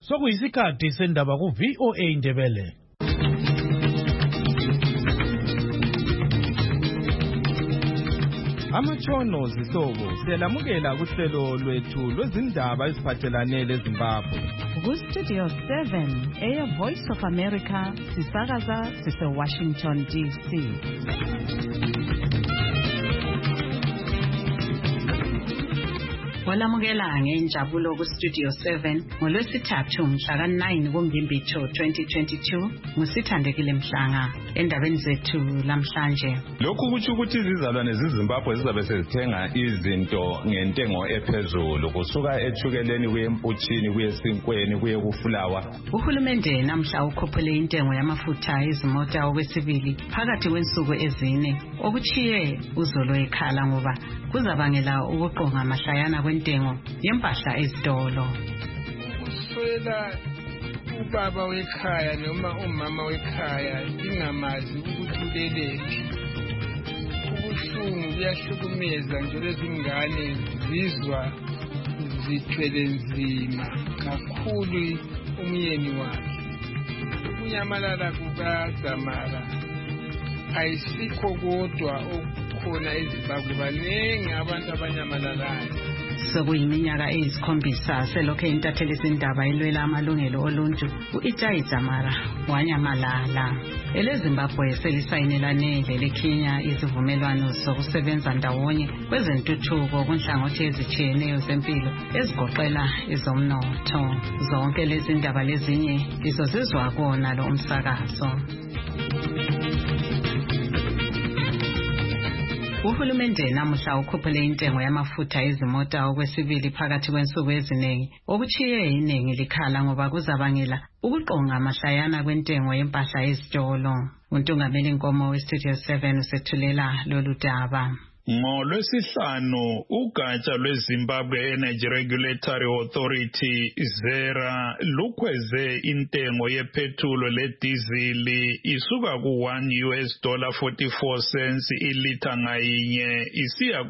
Sokuyisikhathi sendaba ku-VOA Indebele. Amatshono zihlobo siyalamukela kuhlelo lwethu lwezindaba eziphathelane leZimbabwe. Ku-Studio 7 Air Voice of America sisakaza sise-Washington DC. Olamukela ngenjabulo ku-Studio 7 ngolwesithathu mhla ka-9 kuMbimbithi 2022 ngusithandekile Mhlanga endabeni zethu lamhlanje. Lokhu kutsho ukuthi izizalwane zeZimbabwe zizabe sezithenga izinto ngentengo ephezulu kusuka ethukeleni kuye emputshini kuye esinkweni kuye kufulawa. Uhulumende namhla ukhuphule intengo yamafutha ezimota okwesibili phakathi kwensuku ezine okuchiye uzolo ekhala ngoba kuzabangela ukuqonga mahlayana kwentengo yempahla ezitolo. Ukuswela ubaba wekhaya noma umama wekhaya ingamazi ukuthi ulelephi. Ubuhlungu buyahlukumeza njalo izingane zizwa zithwele nzima kakhulu umyeni wakhe. Ukunyamalala kukaDzamara ayisikho kodwa okukhona eZimbabwe, baningi abantu abanyamalalayo. Sokuyiminyaka eyisikhombisa selokhu intatheli izindaba ilwela amalungelo oluntu u-Itai Dzamara wanyamalala. EleZimbabwe selisayinelane leKenya izivumelwano zokusebenza ndawonye kwezentuthuko kunhlangothi ezitshiyeneyo zempilo ezigoqela ezomnotho. Zonke lezi ndaba lezinye lizozizwa kona lo umsakazo. Uhulumende namuhla ukhuphule intengo yamafutha ezimota okwesibili phakathi kwensuku eziningi okuchiye iningi likhala ngoba kuzabangela ukuqonga mahlayana kwentengo yempahla ezitolo. Untungameli Nkomo we-Studio 7 usethulela lolu daba. NgoLwesihlanu ugatsha lweZimbabwe Energy Regulatory Authority ZERA lukhweze intengo yephethulo ledizili isuka ku$1.44 ilitha ngayinye isiya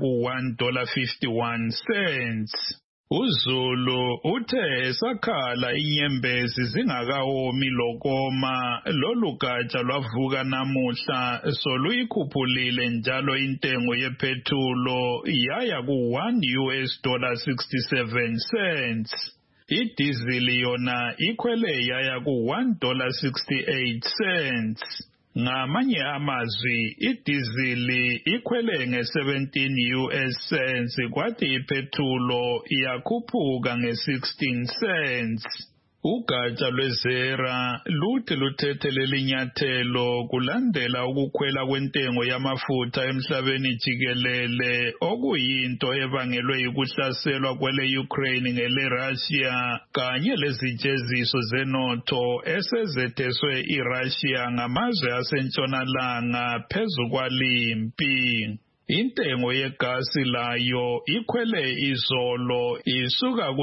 ku$1.51. uZulu uthe sakhala inyembezi zingakawomi lokoma lolu gatsha lwavuka namuhla soluyikhuphulile njalo intengo yephethulo yaya ku$1.67. idizili yona ikhwele yaya ku$1.68. Ngamanye amazwi idizili ikhwele nge$17 kwathi iphethulo yakhuphuka nge$16. Ugatsha lweZERA luthi luthethelele inyathelo kulandela ukukhwela kwentengo yamafutha emhlabeni jikelele okuyinto ebangelwe yikuhlaselwa kwele-Ukraine ngele-Russia kanye lezijeziso zenotho esezetheswe iRussia ngamazwe asentshonalanga phezu kwalimpi. Intengo yegasi layo ikhwele izolo isuka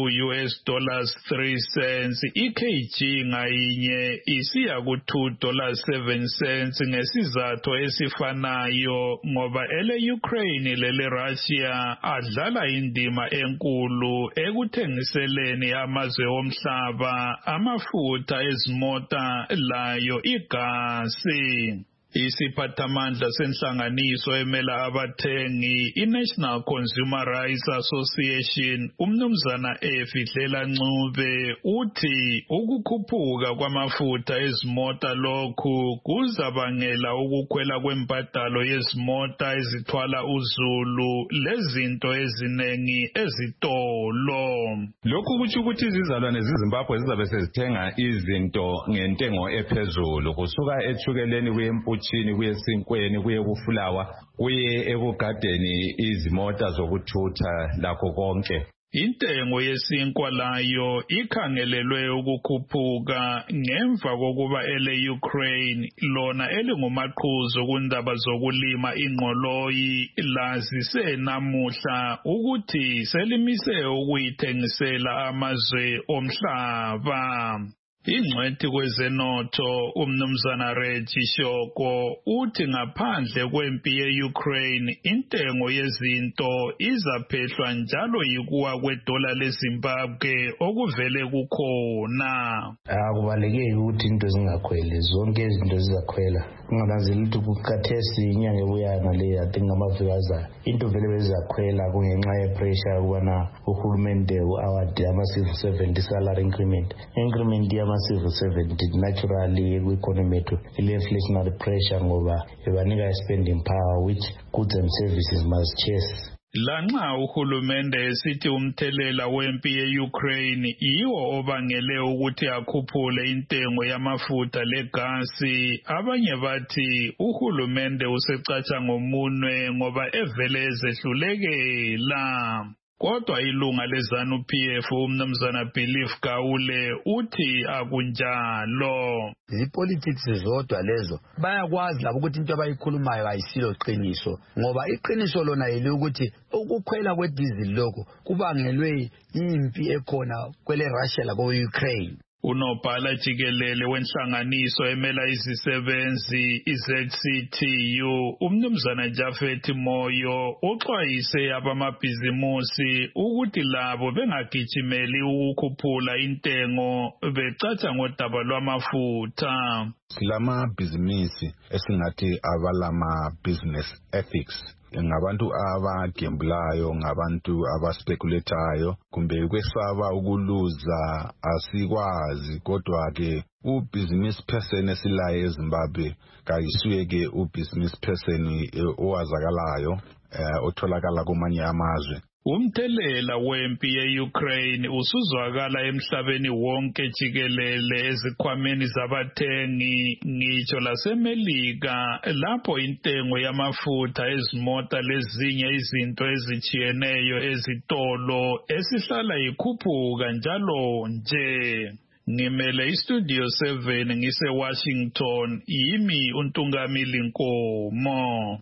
ku$2.03 ikg ngayinye isiya ku$2.07 ngesizathu esifanayo ngoba ele-Ukraine lele-Russia adlala indima enkulu ekuthengiseleni amazwe omhlaba amafutha ezimota layo igasi. Isiphathamandla senhlanganiso emela abathengi iNational Consumer Rights Association umnumzana Efidlela Ncube uthi ukukhuphuka kwamafutha ezimota lokhu kuzabangela ukukhwela kwembadalo yezimota ezithwala uZulu lezinto eziningi ezitolo. Lokhu kutsho ukuthi izizalwane zeZimbabwe zizabe sezithenga izinto ngentengo ephezulu kusuka ethukeleni kuyemputshini kuye esinkweni kuye kufulawa kuye ekugadeni izimota zokuthutha lakho konke. Intengo yesinkwa layo ikhangelelwe ukukhuphuka ngemva kokuba ele-Ukraine lona elingumaqhuzu kundaba zokulima ingqoloyi lazise namuhla ukuthi selimise ukuyithengisela amazwe omhlaba. Ingcwethi kwezenotho umnumzana Reggie Shoko uthi ngaphandle kwempi ye-Ukraine intengo yezinto izaphehlwa njalo yikuwa kwedola leZimbabwe okuvele kukhona. Akubalekeki ukuthi into zingakhweli, zonke izinto zizakhwela. Ungananzeli ukuthi kukathesi inyanga ebuyana le yathi ngamaviki azayo into vele bezakhwela kungenxa yepressure ukubana uhulumende u-award ama-civil servant salary increment ama-civil servant naturally kwi-economy yethu ile-inflationary pressure ngoba bebanika i-spending power which goods and services must chase. Lanxa uhulumende esithi umthelela wempi ye-Ukraine yiwo obangele ukuthi akhuphule intengo yamafutha legasi, abanye bathi uhulumende usecatsha ngomunwe ngoba evele ezehlulekela. Kodwa ilunga leZANU-PF umnumzana Belief Gawule uthi akunjalo. Politics zodwa lezo bayakwazi labo ukuthi into abayikhulumayo ayisilo qiniso, ngoba iqiniso lona yile ukuthi ukukhwela kwedizili lokho kubangelwe impi ekhona kwele Russia la ko-Ukraine. Unobhala jikelele wenhlanganiso emela izisebenzi iZCTU umnumzana Jafet Moyo uxwayise abamabhizimusi ukuthi labo bengagijimeli ukukhuphula intengo becatsha ngodaba lwamafutha. Silamabhizinisi esingathi abalama business ethics, ngabantu abagembulayo, ngabantu abaspekuletayo, kumbe kwesaba ukuluza asikwazi. Kodwa ke ubusiness person esilaye eZimbabwe kayisuye ke ubusiness person owazakalayo otholakala kumanye amazwe. Umthelela wempi ye-Ukraine usuzwakala emhlabeni wonke jikelele ezikhwameni zabathengi ngitsho laseMelika lapho intengo yamafutha ezimota lezinye izinto ezijiyeneyo ezitolo esihlala ikhuphuka njalo nje. Ngimele iStudio 7 ngise Washington, yimi uNtungamili Nkomo.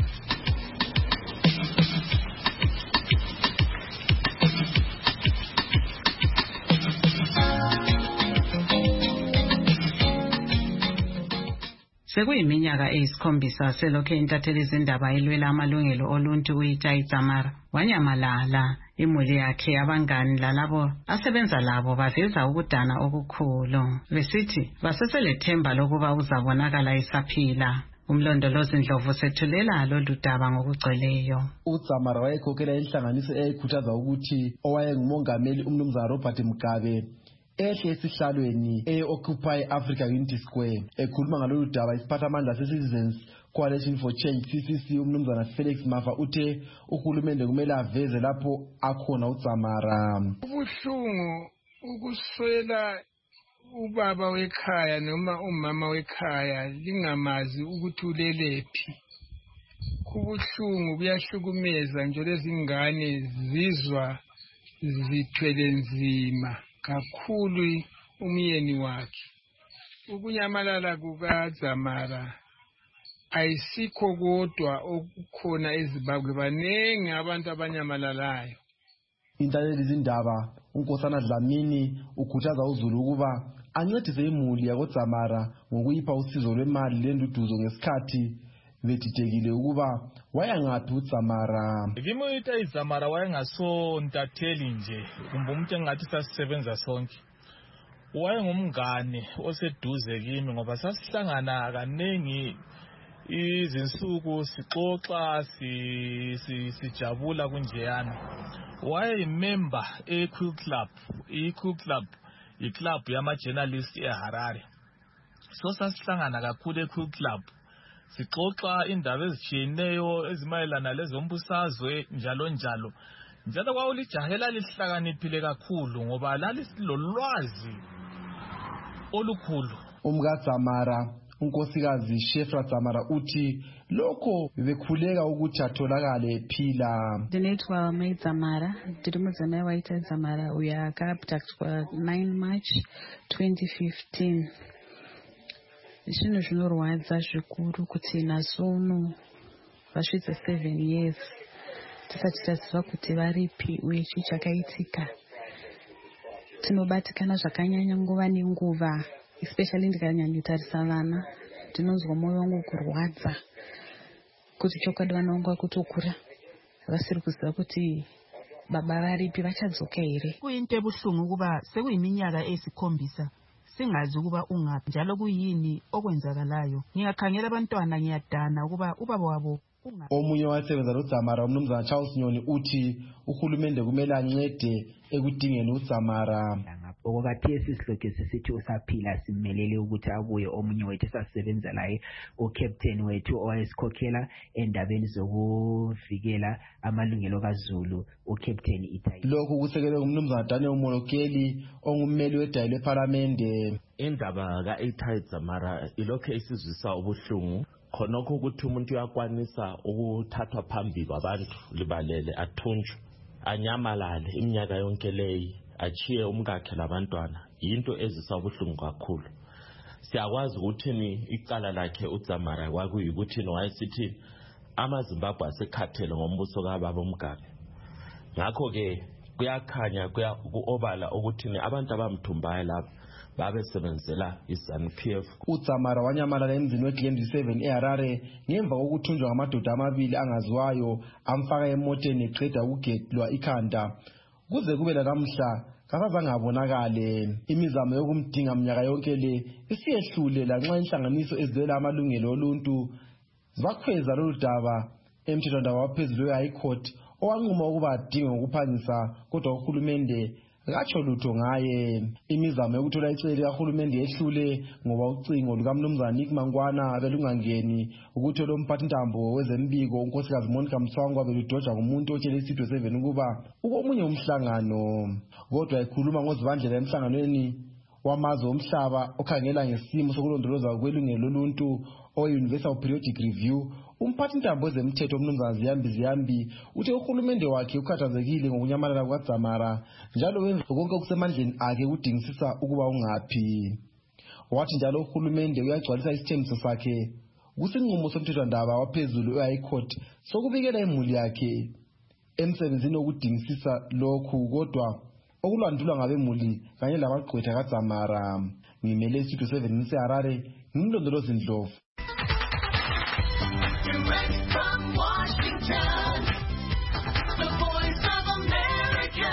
Sekuyiminyaka eyisikhombisa selokhu intatheli izindaba ilwela amalungelo oluntu uItai Dzamara wanyamalala. Imuli yakhe, abangani lalabo asebenza labo baveza ukudana okukhulu besithi baseselethemba lokuba uzabonakala esaphila. Umlondolozi Ndlovu sethulela lolu daba ngokugcweleyo. uDzamara wayekhokhela inhlanganiso eyayikhuthaza ukuthi owayengumongameli umnumzana Robert Mugabe ehle esihlalweni e-Occupy Africa Unity Square. Ekhuluma ngalolu daba isiphathamandla se-Citizens Coalition for Change CCC umnumzana Felix Mafa uthe uhulumende kumele aveze lapho akhona uDzamara. Ubuhlungu ukuswela ubaba wekhaya noma umama wekhaya lingamazi ukuthi ulelephi. Kubuhlungu, kuyahlukumeza nje lezingane zizwa zithwele nzima kakhulu umyeni wakhe. Ukunyamalala kukaDzamara ayisikho kodwa okukhona eZimbabwe, banengi abantu abanyamalalayo. Intatheli izindaba uNkosana Dlamini ukhuthaza uZulu ukuba ancedise imuli yakoDzamara ngokuyipha usizo lwemali lenduduzo ngesikhathi bedidekile ukuba wayangaphi uDzamara. Kimi uItai Dzamara wayengasontatheli nje kumbe umuntu engathi sasisebenza sonke. Wayengumngane oseduze kimi ngoba sasihlangana kaningi izinsuku sixoxa sijabula kunjeyana. Wayeyimember eCool Club. iCool Club iclub yama-journalist eHarare. So sasihlangana kakhulu eCool Club sixoxa indaba ezitshiyeneyo ezimayelana lezombusazwe njalo njalo. Njalo kwawulijahela lihlakaniphile kakhulu ngoba lalisilolwazi olukhulu. UmkaDzamara unkosikazi Shefra Dzamara uthi lokho bekhuleka ukuthi atholakale ephila. Ndinetwa Dzamara, ndiri mudzimai waItai Dzamara uyo akaabductwa 9 March 2015. Zvinhu zvinorwadza zvikuru kuti nasono vasvitsa 7 years tisati taziva kuti varipi uye chii chakaitika. tinobatikana zvakanyanya nguva nenguva, especially ndikanyanya kutarisa vana. Ndinonzwa mwoyo wangu kurwadza kuti chokwadi vana vangu vakutokura vasiri kuziva kuti baba varipi, vachadzoka here. Kuyinto ebuhlungu ukuba sekuyiminyaka eyisikhombisa singazi ukuba ungaphi njalo kuyini okwenzakalayo. Ngiyakhangela abantwana ngiyadana ukuba ubaba wabo ungaphi. Omunye wasebenza noDzamara umnumzana Charles Nyoni uthi uhulumende kumele ancede ekudingeni uDzamara. Ngoba PSC sihlokhe sisithi usaphila simelele ukuthi abuye omunye wethu sasebenza laye uCaptain wethu owayesikhokhela endabeni zokuvikela amalungelo kaZulu uCaptain Itayi. Lokhu kusekelwe ngumnumzana Daniel Molokeli ongummeli wedayi leParlamente. Indaba kaItayi Dzamara ilokho esizwisa ubuhlungu khonokho ukuthi umuntu uyakwanisa ukuthathwa phambi kwabantu libalele athunjwe anyamalale iminyaka yonke leyi achiye umkakhe labantwana into ezisa ubuhlungu kakhulu. Siyakwazi ukuthi ni icala lakhe uDzamara kwakuyikuthi wayesithi amaZimbabwe asekhathele ngombuso kaBaba uMgabe. Ngakho ke kuyakhanya kuobala ukuthi ni abantu abamthumbaye lapha babesebenzela iZANU-PF. uDzamara wanyamalala emzini weGlendi 7 eHarare ngemva kokuthunjwa ngamadoda amabili angaziwayo amfaka emoteni eqeda ukugedlwa ikhanda. Kuze kube namhla kasazange abonakale. Imizamo yokumdinga minyaka yonke le isiyehlule lanxa inhlanganiso ezivela amalungelo oluntu zakhweza lolu daba emthethwandaba waphezulu we-High Court owanquma ukuba adinge ngokuphangisa, kodwa uhulumende katsho lutho ngaye. Imizamo yokuthola icele likahulumende yehlule ngoba ucingo lukamnumzana Nick Mangwana belungangeni, ukuthola umphathintambo wezembiko unkosikazi Monica Mswangwa beludoja ngumuntu otshele iSitudio 7 ukuba ukomunye umhlangano. Kodwa ekhuluma ngozibandlela emhlanganweni wamazwe omhlaba okhangela ngesimo sokulondoloza kwelungelo loluntu o-Universal Periodic Review, umphathintambo wezemthetho umnumzana Ziyambi uthe uhulumende wakhe ukhathazekile ngokunyamalala kukaDzamara njalo wenza konke okusemandleni akhe ukudingisisa ukuba ungaphi. Wathi njalo uhulumende uyagcwalisa isithembiso sakhe kusinqumo somthethwandaba waphezulu e-High Court sokubikela imuli yakhe emsebenzini wokudingisisa lokhu, kodwa okulandulwa ngabemuli kanye labagqwetha kaDzamara. Ngimele iStudio 7 ngiseHarare, ngimlondolozi Ndlovu. Direct from Washington, the Voice of America,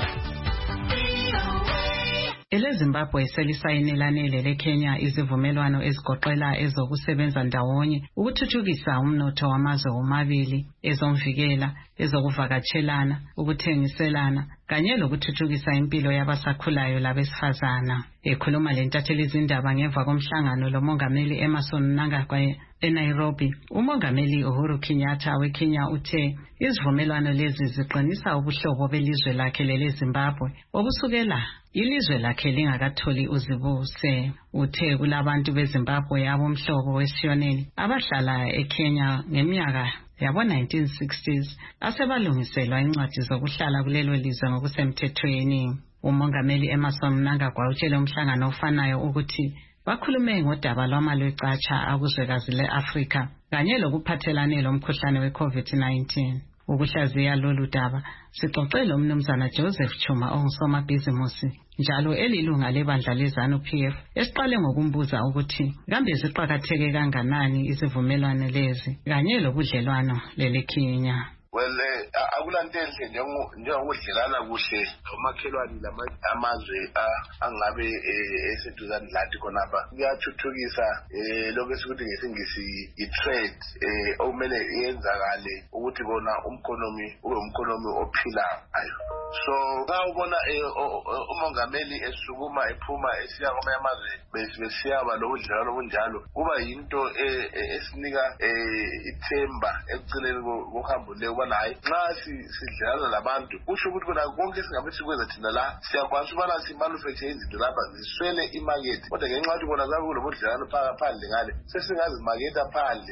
VOA. EleZimbabwe selisayinelane leKenya izivumelwano ezigoqela ezokusebenza ndawonye ukuthuthukisa umnotho wamazwe omabili, ezomvikela, ezokuvakatshelana, ukuthengiselana kanye lokuthuthukisa impilo yabasakhulayo labesifazana. Ekhuluma lentatheli izindaba ngemva komhlangano lomongameli Emmerson Mnangagwa eNairobi, umongameli Uhuru Kenyatta weKenya uthe izivumelwano lezi ziqinisa ubuhlobo belizwe lakhe leZimbabwe obusukela ilizwe lakhe lingakatholi uzibuse. Uthe kulabantu beZimbabwe abomhlobo wesishoneni abahlala eKenya ngeminyaka yabo 1960s asebalungiselwa incwadi zokuhlala kulelo lizwe ngokusemthethweni. Umongameli Emmerson Mnangagwa utshele umhlangano ofanayo ukuthi bakhulume ngodaba lwamalwecatsha akuzwekazi le-Afrika kanye lokuphathelane lomkhuhlane we-COVID-19. Ukuhlaziya lolu daba sixoxele umnumzana Joseph Chuma ongusomabhizimusi njalo elilunga lebandla leZANU-PF esiqale ngokumbuza ukuthi kambe ziqakatheke kanganani izivumelwano lezi kanye lobudlelwano leleKenya. Well, akulanto enhle njengokudlelana kuhle omakhelwane amazwe angabe eseduzane lathi khonapha kuyathuthukisa lokho esikuthi ngesingisi i-trade okumele yenzakale ukuthi bona umkhonomi ube umkhonomi ophilayo. So xa ubona umongameli esukuma ephuma esiya kwamanye amazwe besiyaba lobudlelwano obunjalo kuba yinto esinika ithemba ekugcineni kohambo le ubona hayi nxa sidlelana labantu kusho ukuthi kona konke singabe sikwenza thina la siyakwazi ukubana simanufacture izinto lapha ziswele imarket, kodwa ngenxa yokuthi kona kulobudlelwano phandle ngale sesingazimaketha phandle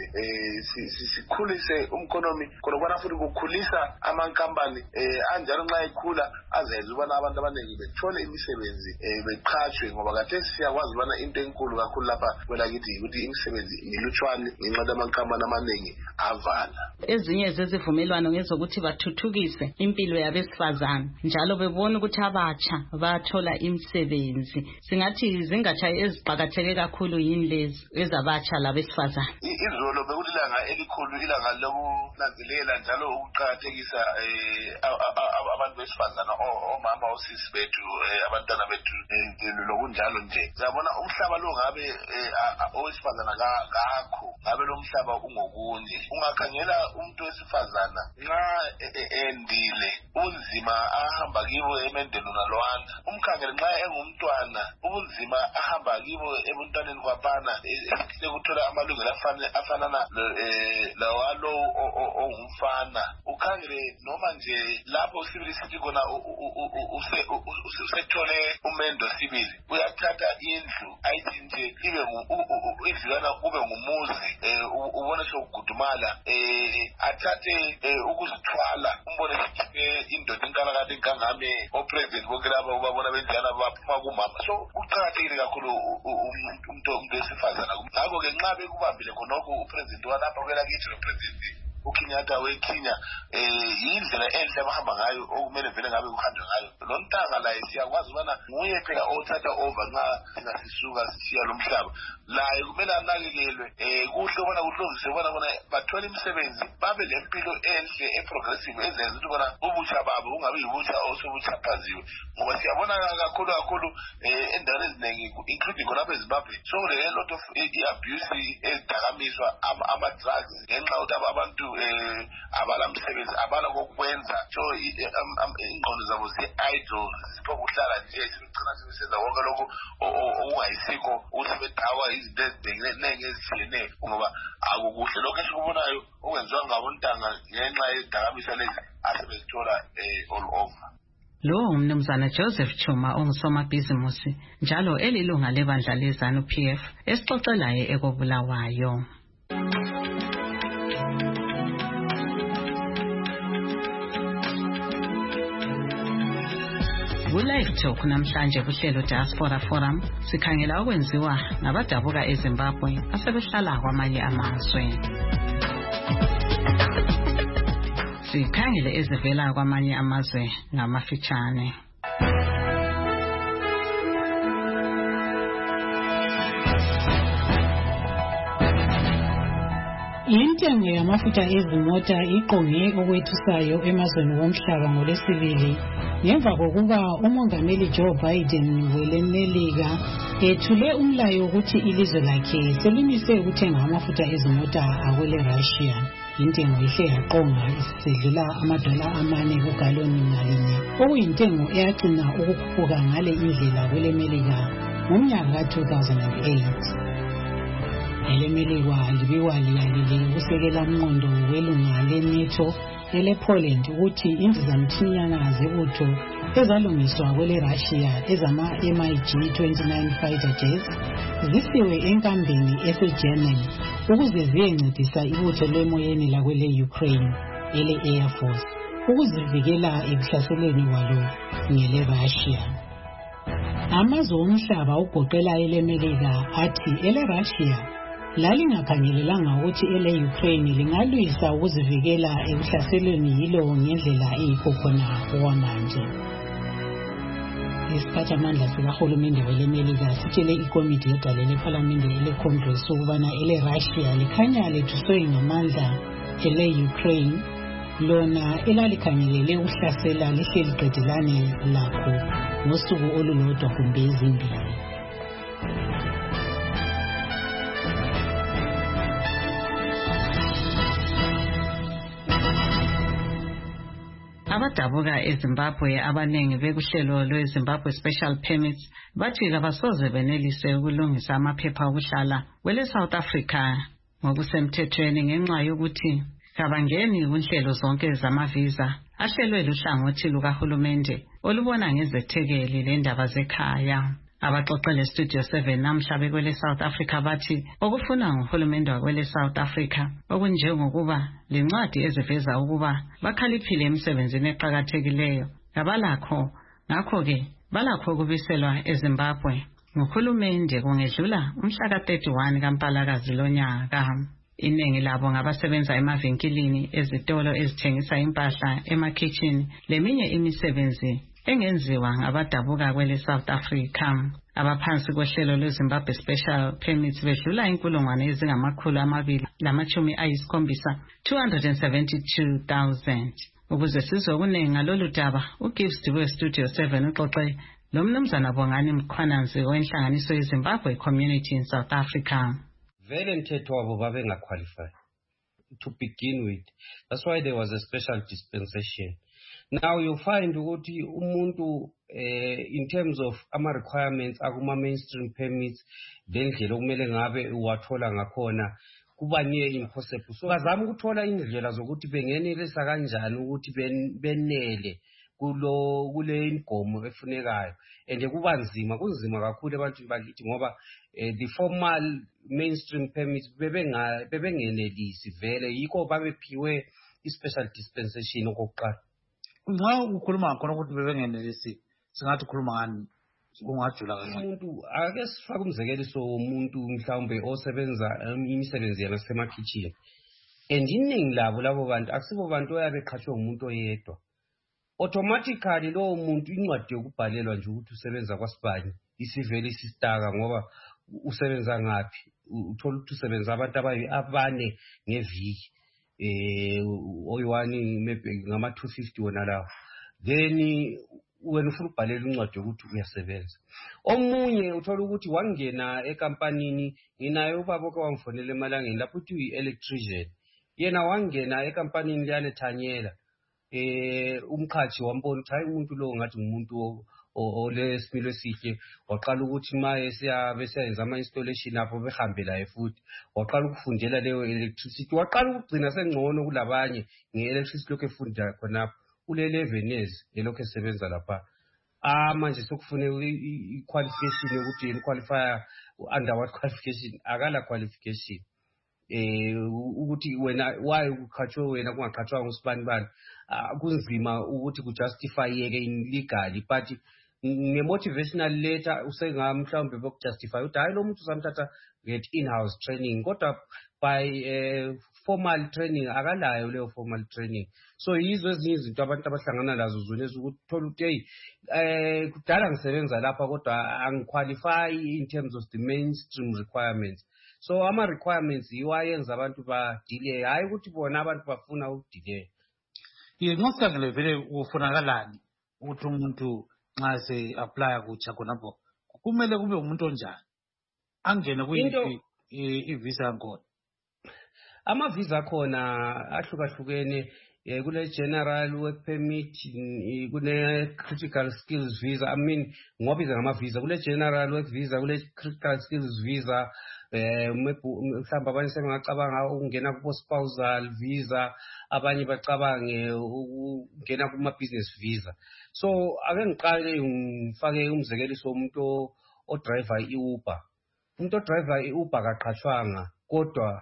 sikhulise umkhonomi khona kona futhi kukhulisa amankampani anjalo nxa ekhula azenza ukubana abantu abaningi bethole imisebenzi beqhatshwe, ngoba kade siyakwazi ukubana into enkulu kakhulu lapha kwelakithi ukuthi imisebenzi milutshwane ngenxa yamankampani amaningi avala. Ezinye zezivumelwano izivumelwano ngezokuthi bathuthukise impilo yabesifazana njalo bebona ukuthi abatsha bathola imisebenzi. Singathi zingatsha eziqhakatheke kakhulu yini lezi ezabatsha labesifazana. Izolo bekulilanga elikhulu ilanga lokunanzelela njalo ukuqhakathekisa abantu besifazana omama osisi bethu abantwana bethu lokunjalo nje. Siyabona umhlaba lo ngabe owesifazana ngakho ngabe lo mhlaba ungokunye. Ungakhangela umuntu wesifazana nxa endile unzima ahamba kibo emendelo nalwana. Umkhangele nxa engumntwana ubunzima ahamba kibo ebuntwaneni kwabana sekuthola amalungelo afanana lawalo ongumfana. Ukhangele noma nje lapho sibili sithi kona usethole umendo sibili uyathatha indlu ayithi nje ibe idlana kube ngumuzi ubone sokugudumala athathe ukuzithwala umbone indoda inkalakade inkangame opresident bonke laba ubabona benjana baphuma kumama. So uqhakathekile kakhulu umuntu wesifazana. Ngakho ke nxa bekubambile khonokho upresident walapha kwelakithi nopresident uKenyatta weKenya indlela enhle abahamba ngayo okumele vele ngabe kuhanjwe ngayo. Lo ntanga la siyakwazi ubana nguye phela othatha over nxa singasisuka sisiya lo mhlaba. Laye kumele anakekelwe kuhle ubona kuhlongise ubona bona bathola imisebenzi babe lempilo enhle eprogressive ezenza ukuthi bona ubutsha babo ungabe yibutsha osobutshaphaziwe. Ngoba siyabona kakhulu endaweni eziningi including khona eZimbabwe so a lot of abuse ezidakamizwa ama-drugs ngenxa yokuthi abantu abala msebenzi abala kokwenza so ingqondo zabo zi-idle zipokuhlala nje sigcina sisenza konke lokho okungayisikho usebedawa izinto eziningi ezitshiyeneyo ngoba akukuhle lokho esikubonayo okwenziwa ngabontanga ngenxa yezidakamizwa lezi asebezithola all over. Lo umnumzana Joseph Chuma ongusomabhizimusi njalo elilunga lebandla lezanu PF esixoxelayo ekobulawayo. Live Talk namhlanje kuhlelo Diaspora Forum sikhangela okwenziwa ngabadabuka eZimbabwe asebehlala kwamanye amazwe. Sikhangele ezivela kwamanye amazwe ngamafitshane. Intengo yamafutha ezimota iqonge okwethusayo emazweni womhlaba ngolesibili ngemva kokuba umongameli Joe Biden welemelika ethule umlayo ukuthi ilizwe lakhe selimise ukuthenga amafutha ezimota akwele Russia. Intengo ihle yaqonga isidlula $4 kugaloni ngalinye okuyintengo eyagcina ukukhuphuka ngale indlela kwelemelika ngomnyaka ka-2008. Elemelekwa libiwa liyalile ukusekela umnqondo welunga leNATO ele-Poland ukuthi indizamthinyana zebutho ezalungiswa kwele Russia ezama-MiG-29 fighter jets zisiwe enkambeni ese-Germany ukuze ziyencedisa ibutho lemoyeni lakwele Ukraine ele-Air Force ukuzivikela ekuhlaselweni kwalo ngele Russia. Amazwe omhlaba ugoqela elemelika athi ele Russia lalingakhangelelanga ukuthi ele Ukraine lingalwisa ukuzivikela ekuhlaselweni yilo ngendlela eyikho khona okwamanje. Isiphathamandla sikahulumende welemelika sitshele ikomiti yodale lephalamende ele-Congress ukubana ele Russia likhanya lethuswe ngamandla ele Ukraine lona elalikhangelele ukuhlasela lihle liqedelane lakho ngosuku olulodwa kumbe ezimbili. Abadabuka eZimbabwe abanengi bekuhlelo lweZimbabwe Special Permits bathi kabasoze benelise ukulungisa amaphepha okuhlala kwele South Africa ngokusemthethweni ngenxa yokuthi kabangeni kunhlelo zonke zamavisa ahlelwe luhlangothi lukahulumende olubona ngezethekeli lendaba zekhaya. Abaxoxele Studio 7 namhla bekwele South Africa bathi okufuna nguhulumende wakwele South Africa okunjengokuba lencwadi eziveza ukuba bakhaliphile emsebenzini eqhakathekileyo abalakho ngakho-ke balakho ukubiselwa eZimbabwe nguhulumende kungedlula umhla ka-31 kaMpalakazi lonyaka. Iningi labo ngabasebenza emavinkilini, ezitolo ezithengisa impahla, emakitchen, leminye imisebenzi engenziwa ngabadabuka kwele South Africa. Abaphansi kohlelo lweZimbabwe Special Permits bedlula 272,000. Ukuze sizokuningi ngalolu daba, uGibbs Dube Studio 7 uxoxe lo mnumzana Bongani Mkhwananzi wenhlanganiso yeZimbabwe Community in South Africa. Vele mthetho wabo babengaqualify to begin with. That's why there was a special dispensation. Now you find ukuthi umuntu in terms of ama requirements akuma mainstream permits lendlela okumele ngabe uwathola ngakhona kuba near impossible. So bazama ukuthola indlela zokuthi bengenelisa kanjani ukuthi benele kule ingomo efunekayo, and kuba nzima, kunzima kakhulu ebantwini bakithi ngoba the formal mainstream permits bebengenelisi vele, yikho babephiwe i-special dispensation okokuqala. Nxa ukhuluma ngakhona ukuthi bebengenelisi, singathi ukhuluma ngani kungajula kancane? Umuntu ake sifake umzekeliso womuntu mhlawumbe osebenza imisebenzi yasemakitchen, and iningi labo bantu akusibo bantu oyabeqhatshwe umuntu oyedwa. Automatically lo muntu incwadi yokubhalelwa nje ukuthi usebenza kwaSibani isivele isistaka ngoba usebenza ngapi, uthola ukuthi usebenza abantu abane ngeviki, oyiwani maybe ngama 250 wona lawo, then wena ufuna ukubhalela incwadi yokuthi uyasebenza. Omunye uthola ukuthi wangena ekampanini, nginayo ubaba okwamfonela emalangeni lapho uthi uyi-electrician, yena wangena ekampanini liyane Thanyela, umqhathi wambona ukuthi hayi umuntu lo ngathi ngumuntu olesimilo esihle, waqala ukuthi maye siyayenza ama-installation apho behambe laye futhi, waqala ukufundela leyo electricity, waqala ukugcina sengcono kulabanye nge-electricity lokhu efunda khonapho, ule-11 years elokhu esebenza lapha. Manje sekufune i-qualification yokuthi yena qualifier under what qualification, akala qualification. Ukuthi wena why ukhatshwe wena kungakhatshwa ngusibani bani, kunzima ukuthi kujustifyeke legally, but nge-motivational letter usengamhlawumbe bokujustify ukuthi hayi lo muntu usamthatha get in-house training, kodwa by formal training akalayo leyo formal training. So yizo ezinye izinto abantu abahlangana lazo zonezi ukuthi thola ukuthi hey kudala ngisebenza lapha kodwa angiqualify in terms of the mainstream requirements. So ama requirements yiwayenza abantu ba delay, hayi ukuthi bona abantu bafuna ukudelay. Ngosikhangele vele ufunakalani ukuthi umuntu nxa se apply kutsha khonapho kumele kube umuntu onjani angene kuyiphi i-visa yakhona? Ama visa khona ahlukahlukene, kule general work permit, kune critical skills visa. I mean ngobiza ngama visa, kule general work visa, kule critical skills visa, mhlawumbe abanye sebengacabanga ukungena ku spousal visa, abanye bacabange ukungena kuma business visa. So ake ngiqale ngifake umzekeliso womuntu odriver i-Uber. Umuntu odriver i-Uber kaqhatshwanga kodwa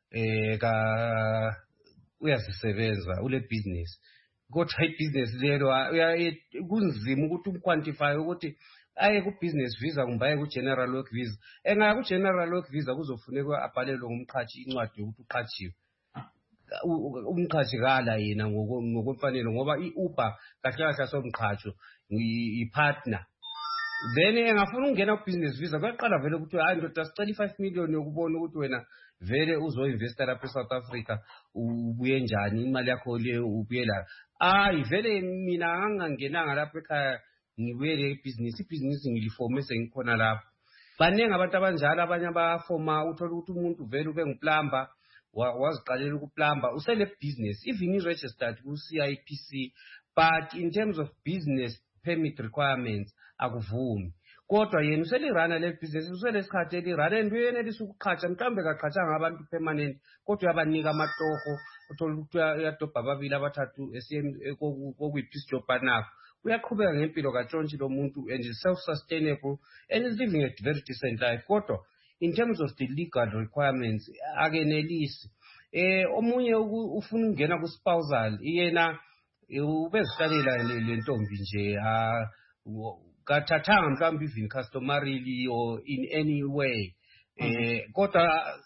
uyazisebenza ule business, kodwa i-business lelo kunzima ukuthi umquantify ukuthi aye ku-business visa kumbe aye ku-general work visa. Engaya ku-general work visa kuzofuneka abhalelwe ngumqhashi incwadi yokuthi uqhatshiwe. Umqhashi kala yena ngokwemfanelo ngoba i-Uber kahle kahle somqhatsho i-partner. Then engafuna ukungena ku-business visa kuyaqala vele ukuthi hayi ndoda sicela i-5 million yokubona ukuthi wena vele uzo-investa lapha eSouth Africa ubuye njani, imali yakho le ubuye la. Vele mina angangenanga lapha ekhaya ngibuyele ibhizinisi ngilifome sengikhona lapha. Baningi abantu abanjalo, abanye abafoma uthola ukuthi umuntu vele ube nguplumber, waziqalela ukuplumber, usele business, even i-registered ku-CIPC, but in terms of business permit requirements akuvumi. Kodwa yena uselirana le business, uselesikhathi elirana, and uyenelisa ukuqhatsha, mhlawumbe kaqhatshanga abantu permanent, kodwa uyabanika amatoho, uthola ukuthi uyadobha ababili abathathu kokuyiphi job anakho. Uyaqhubeka ngempilo katshontshe lo muntu and is self-sustainable and is living a very decent life. Kodwa in terms of the legal requirements akenelisi. Omunye ufuna ukungena ku-spousal, yena ubezihlalela le ntombi nje, kathathanga mhlawumbe even customarily or in any way. Kodwa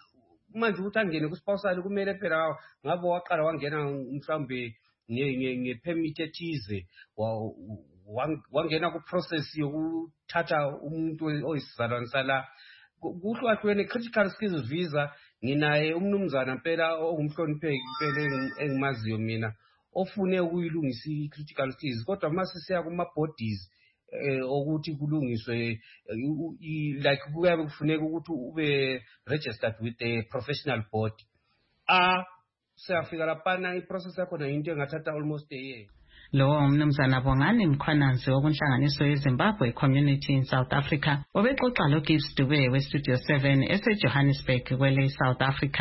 manje ukuthi angene kuspousal kumele phela ngabe waqala wangena mhlawumbe ngepermit ethize wangena ku-process yokuthatha umuntu oyisizalwane sala kuhlukahlukene critical skills visa. Nginaye umnumzana mpela ongumhlonipheki impela engimaziyo mina ofune ukuyilungisa i-critical skills, kodwa mase siya kuma-bodies ukuthi kulungiswe like kuyabe kufuneka ukuthi ube registered with a professional body. Siyafika laphana i-process yakhona into engathatha almost a year. Lo umnumzana Bongani Mkhwananzi wokunhlanganiso yeZimbabwe Community in South Africa obexoxa lo Gibbs Dube we-Studio 7 ese-Johannesburg kwele South Africa.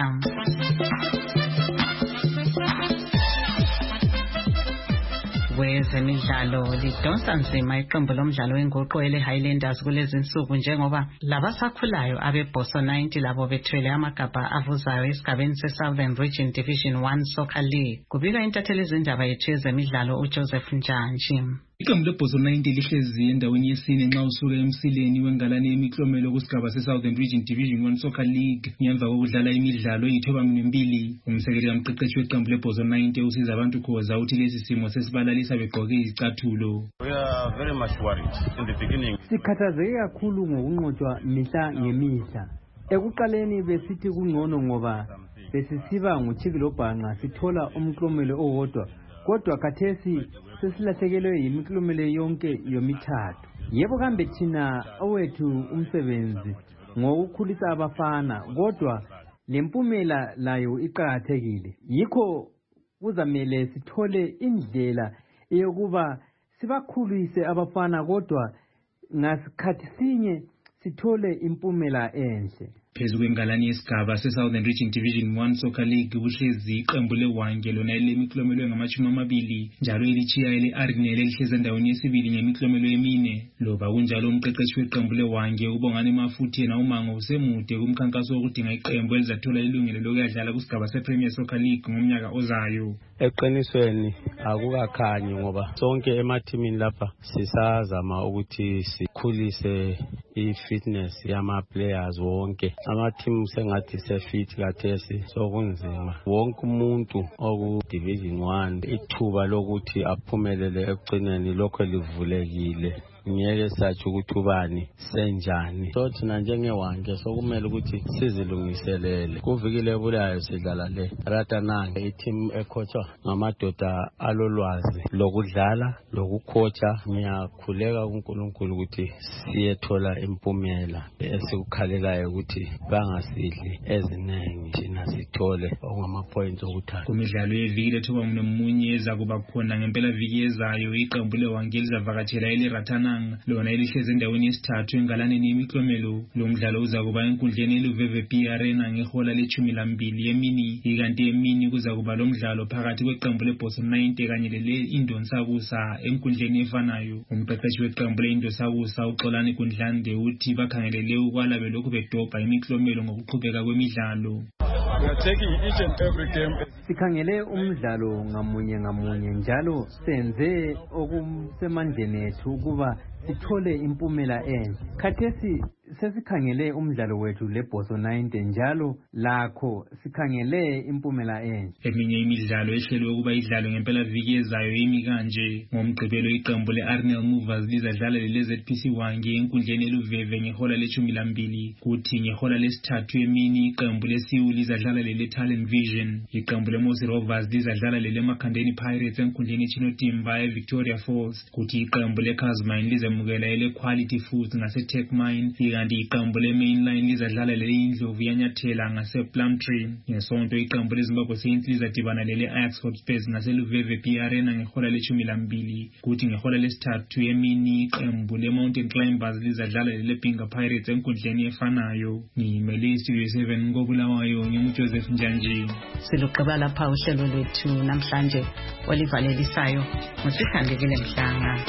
Kwezemidlalo lidonsa nzima iqembu lomdlalo wenguqu ele-Highlanders kulezi nsuku njengoba labasakhulayo abe-Boso 90 labo bethwele amagabha avuzayo esigabeni se-Southern Region Division 1 Soccer League. Kubika intatheli izindaba yethu yezemidlalo uJoseph Njanji. Iqembu leBoso 90 lihlezi endaweni yesine nxa usuka emsileni wengalane yemiklomelo kusigaba se-Southern Region Division 1 Soccer League ngemva kokudlala imidlalo eyithoba-2. Umsekeli kamqeqeshi weqembu leBoso 90 usiza abantu Khoza uthi lesi simo sesibalalisa begqoke izicathulo. We are very much worried in the beginning. Sikhathazeke kakhulu ngokunqotshwa mihla ngemihla. Ekuqaleni besithi kungcono ngoba besisiba nguThikilobhanqa sithola umklomelo owodwa, kodwa khathesi sesilahlekelwe yimiklomelo yonke yomithathu. Yebo kambe thina owethu umsebenzi ngokukhulisa abafana, kodwa lempumela layo iqhakathekile. Yikho kuzamele sithole indlela eyokuba sibakhulise abafana, kodwa ngasikhathi sinye sithole impumela enhle. Phezu kwengalane yesigaba se-Southern Region Division 1 Soccer League kuhlezi iqembu leWange lona elemiklomelo engama-20 njalo elichiya ele-Arinel elihlezi endaweni yesibili ngemiklomelo emine. Loba kunjalo umqeqeshi weqembu leWange uBongani Mafuthe yena umango usemude kumkhankaso wokudinga iqembu elizathola ilungelo lokuyadlala kusigaba se-Premier Soccer League ngomnyaka ozayo. Eqinisweni akukakhanyi ngoba sonke emathimini lapha sisazama ukuthi sikhulise i-fitness yama-players wonke. Ama-team sengathi sefit kathesi sokunzima. Wonke umuntu oku-Division 1 ithuba lokuthi aphumelele ekugcineni lokho livulekile. Ngeke sathi ukuthi ubani senjani. So thina njengeWange sokumele ukuthi sizilungiselele. Kuvikile ebulayo sidlala le Ratananga, i-team ekhochwa ngamadoda alolwazi lokudlala lokukhocha. Ngiyakhuleka kuNkulunkulu ukuthi siyethola impumela esikukhalelayo ukuthi bangasidli eziningi thina sithole ongama-points okuthatha. Kumidlalo yeviki ethoba-4 ezakuba khona ngempela viki ezayo iqembu leWange lizavakatshela ele-Ratananga lona elihlezi endaweni yesithathu engalaneni yemiklomelo. Lo mdlalo uzakuba enkundleni eluVVP Arena ngehola le-12 yemini, ikanti emini kuzakuba lo mdlalo phakathi kweqembu leBoso 90 kanye le-Indonsakusa enkundleni efanayo. Umqeqeshi weqembu le-Indonsakusa uXolani Kundlande uthi bakhangelele ukwala belokhu bedobha imiklomelo ngokuqhubeka kwemidlalo. We are taking each and every game. Sikhangele umdlalo ngamunye ngamunye njalo senze okusemandleni ethu ukuba sithole impumela enhle. Khathesi sesikhangele umdlalo wethu leBoso 90 njalo lakho sikhangele impumela enhle. Eminye imidlalo ehlelwe ukuba idlalwe ngempela viki ezayo imi kanje. Ngomgqibelo iqembu le-Arnel Movers lizadlala le-ZPC Wange enkundleni eluVeve ngehola le-12, kuthi ngehola lesithathu emini iqembu le-Siwu lizadlala le-Talent Vision. Iqembu le-Mosi Rovers lizadlala le-Makhandeni Pirates enkundleni eChinotimba eVictoria Falls, kuthi iqembu le-Casmine lizemukela ele-Quality Foods ngase-Techmine, kanti iqembu le-Mainline lizadlala le-Indlovu yanyathela ngase-Plumtree. Ngesonto iqembu leZimbabwe Saints lizadibana lele-Ajax Hotspurs ngase-luVVP Arena ngehola le-12, kuthi ngehola lesithathu emini iqembu le-Mountain Climbers lizadlala lele-Binga Pirates enkundleni efanayo. Ngimele iStudio 7 koBulawayo nginguJoseph Njanji. Silugqiba lapha uhlelo lwethu namhlanje olivalelisayo nguSithandekile Mhlanga.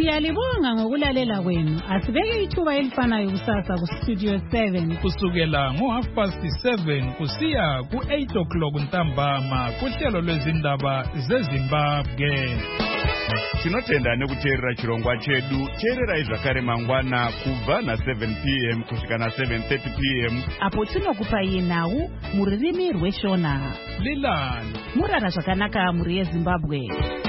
Siyalibonga ngokulalela kwenu. Asibeke ithuba elifanayo kusasa kustudio 7 kusukela ngo7:30 kusiya ku8 ntambama kuhlelo lwezindaba zeZimbabwe. Tinotenda nekuteerera chirongwa chedu. Teererai zvakare mangwana kubva na7 p.m. kusvika na7:30 p.m. apo tinokupai nhau mururimi rweshona. Lilani murara zvakanaka muri yeZimbabwe.